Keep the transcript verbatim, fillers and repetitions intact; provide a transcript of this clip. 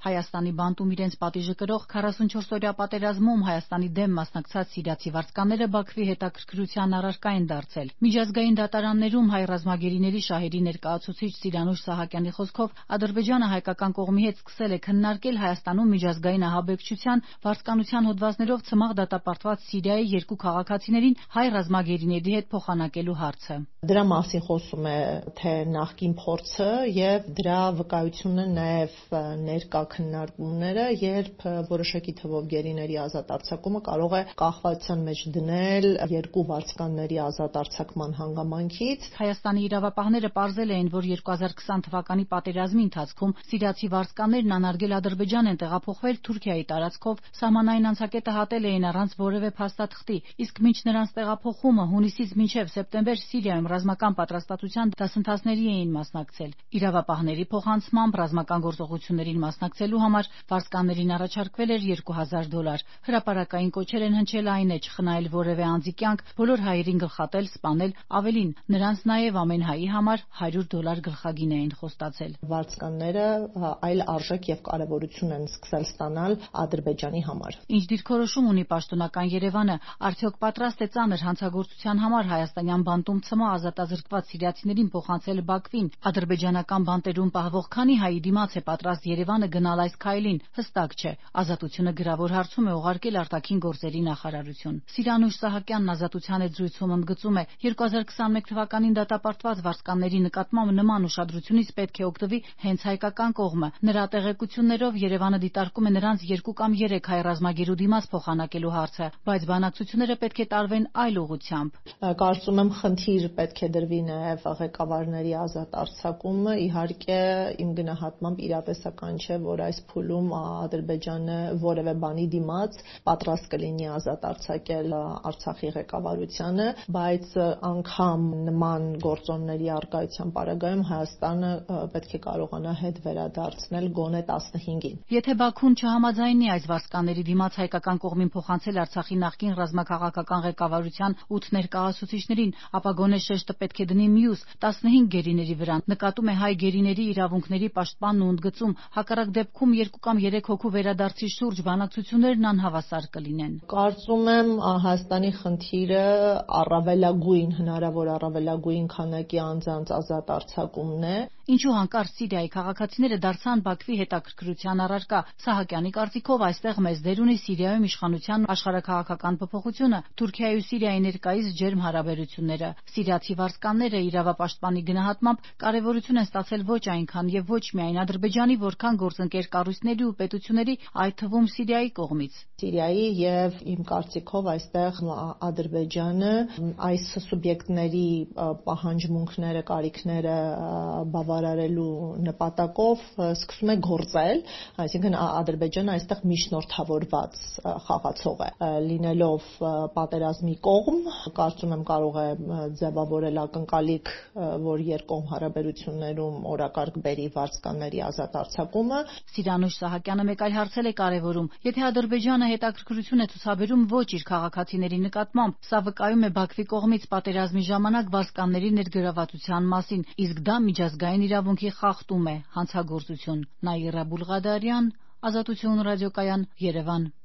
Հայաստանի բանտում իրենց պատիժը կրող քառասունչորսօրյա պատերազմում Հայաստանի դեմ մասնակցած սիրիացի վարձկանները Բաքվի հետաքրքրության առարկա են դարձել։ Միջազգային դատարաններում հայ ռազմագերիների շահերի ներկայացուցիչ Սիրանուշ Սահակյանի խոսքով Ադրբեջանը հայկական կողմի հետ սկսել է քննարկել Հայաստանում միջազգային ահաբեկչության վարձկանության հոդվածներով ցմահ դատապարտված Սիրիայի երկու քաղաքացիներին հայ ռազմագերիների հետ փոխանակելու հարցը։ Դրա մասին խոսում է թե նախկին փորձը եւ դրա վկայությունը նաեւ ներկա քննարկումները, երբ որոշակի թվով գերիների ազատ արձակումը կարող է կախվածության մեջ դնել երկու վարձկանների ազատ արձակման հանգամանքից։ Հայաստանի իրավապահները պարզել էին, որ երկու հազար քսան թվականի պատերազմի ընթացքում սիրիացի վարձկաններն անարգել Ադրբեջան են տեղափոխվել Թուրքիայի տարածքով, սահմանային անցակետը հատել էին առանց որևէ փաստաթղթի, իսկ մինչ նրանց տեղափոխումը հունիսից մինչև սեպտեմբեր Սիրիայում ռազմական պատրաստվածության դասընթացների էին մասնակցել։ Իրավապահների փոխանցմամբ ռազմական գործողություններին մասնակցելու համար վարձկաններին առաջարկվել էր երկու հազար դոլար։ Հրապարակային կոչեր են հնչել այն է չխնայել որևէ անձի կյանք, բոլոր հայերին գլխատել, սպանել, ավելին, նրանց նաև ամեն հայի համար հարյուր դոլար գլխագին էին խոստացել։ Վարձկանները այլ արժեք եւ կարեւորություն են սկսել ստանալ Ադրբեջանի համար։ Ինչ դիրքորոշում ունի պաշտոնական Երևանը, արդյոք պատրաստ է ծանր հանցագործության համար հայաստանյան բանտում ցմահ ազատազրկված սիրիացիներին փոխանցել Բաքվին։ Ադրբեջանական բանտերում պահվող քանի հայի դիմաց է պատրաստ Երևանը գնալ այս քայլին, հստակ չէ։ Ազատությունը գրավոր հարցում է ուղարկել արտաքին գործերի նախարարություն։ Սիրանուշ Սահակյանն Ազատության հետ զրույցում ընդգծում է, երկու հազար քսանմեկ թվականին դատապարտված վարձկանների նկատմամբ նման ուշադրությունից պետք է օգտվի հենց հայկական կողմը։ Նրա տեղեկություններով Երևանը դիտարկում է նրանց երկու կամ երեք հայ ռազմագերու դիմաց փոխանակելու հարցը, բայց բանակցությունները պետք է տարվեն այլ ուղղությամբ։ Կարծում եմ խնդիր պետք է դրվի նաև ղեկավարների ազատ արձակումը։ Իհարկե իմ գնահատմամբ իրատեսական չէ, որ այս փուլում Ադրբեջանը որևէ բանի դիմաց պատրաստ կլինի ազատ արձակել Արցախի ղեկավարությանը, բայց անգամ նման գործոնների առկայության պարագայում Հայաստանը պետք է կարողանա հետ վերադարձնել գոնե տասնհինգին։ Եթե Բաքուն չհամաձայնի այս վարձկանների դիմաց հայկական կողմին փոխանցել Արցախի նախկին ռազմաքաղաքական ղեկավարության ութ ներկայացուցիչներին, ապա գոնե շեշտը պետք է դնի մյուս տասնհինգ գերիների վրա, նկատում է հայ գերիների իրավունքների պաշտպանն ու ընդգծում, հակառակ դեպքում երկու կամ երեք հոգու վերադարձի շուրջ բանակցություններն անհավասար կլինեն։ Կարծում եմ Հայաստանի խնդիրը առավելագույն, հնարավոր առավելագույն քանակի անձանց ազատ արձակումն է։ Ինչու հանկարծ Սիրիայի քաղաքացիները դարձան Բաքվի հետաքրքրության առարկա։ Սահակյանի կարծիքով այստեղ մեծ դեր ունի Սիրիայում իշխանության աշխարհաքաղաքական փոփոխությունը, Թուրքիայի ու Սիրիայի ներկայիս ջերմ հարաբերությունները։ Սիրիացի վարձկանները իրավապաշտպանի գնահատմամբ կարևորություն են ստացել ոչ այնքան եւ ոչ միայն Ադրբեջանի, որքան գործընկեր կառույցների ու պետությունների, այդ թվում Սիրիայի կողմից։ Սիրիայի եւ իմ կարծիքով այստեղ Ադրբեջանը այս սուբյեկտների պահանջմունքները, կարիքները բավարարելու նպատակով սկսում է գործել, այսինքն Ադրբեջանը այստեղ միջնորդավորված խաղացող է, լինելով պատերազմի կողմ, կարծում եմ կարող է ձևավորել ակնկալիք, որ երկկողմ հարաբերություններում օրակարգ բերի վարձկանների ազատ արձակումը։ Սիրանուշ Սահակյանը մեկ այլ հարց է կարևորում. եթե Ադրբեջանը հետաքրքրություն է ցուցաբերում ոչ իր քաղաքացիների նկատմամբ, սա վկայում է Բաքվի կողմից պատերազմի ժամանակ վարձկանների ներգրավվածության մասին, իսկ դա միջազգային իրավունքի խախտում է, հանցագործություն։ Նաիրա Բուլղադարյան, Ազատություն ռադիոկայան, Երևան։